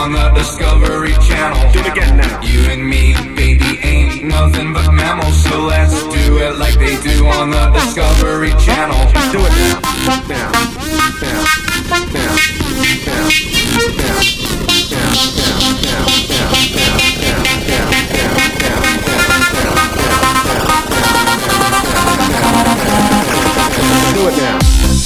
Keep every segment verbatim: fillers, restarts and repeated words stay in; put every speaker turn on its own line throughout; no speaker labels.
on the Discovery Channel.
Do it again now.
You and me, baby, ain't nothing but mammals, so let's do it like they do on the Discovery Channel.
Do it now. Now. Now. Now. Now. Now. Now. Do it now.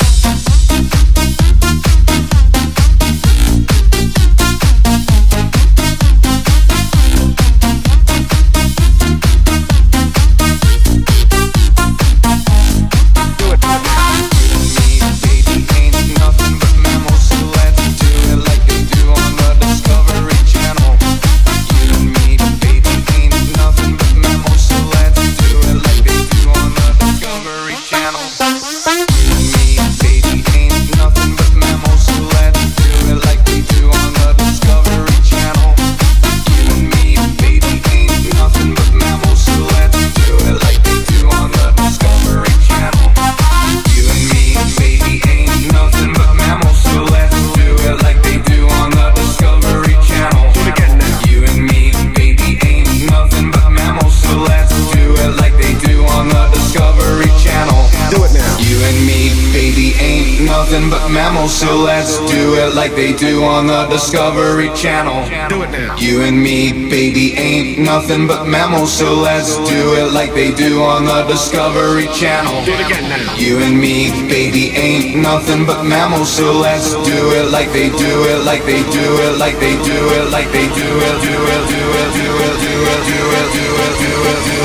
Nothing but mammals, so let's do it like they do on the Discovery Channel.
Do it now.
You and me, baby, ain't nothing but mammals, so let's do it like they do on the Discovery Channel.
Do it again now.
You and me, baby, ain't nothing but mammals, so let's do it like they do it, like they do it, like they do it, like they do it, do it, do it, do it, do it, do it, do it, do it, do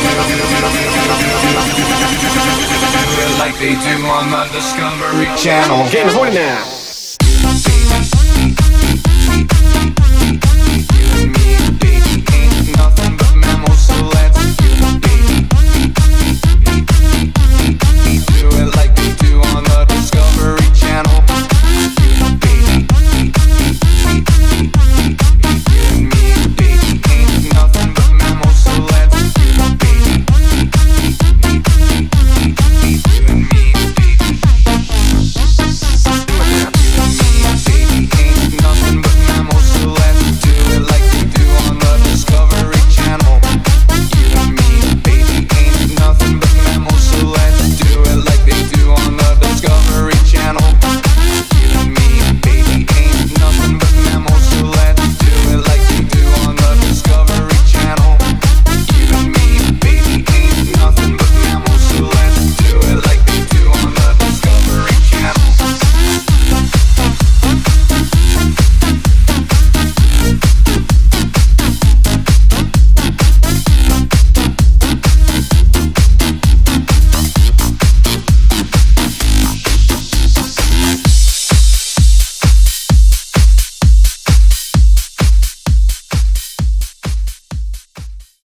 it, like they do on the Discovery Channel.
Getting horny now.